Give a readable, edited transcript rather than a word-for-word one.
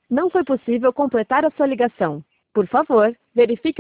Não foi possível completar a sua ligação. Por favor, verifique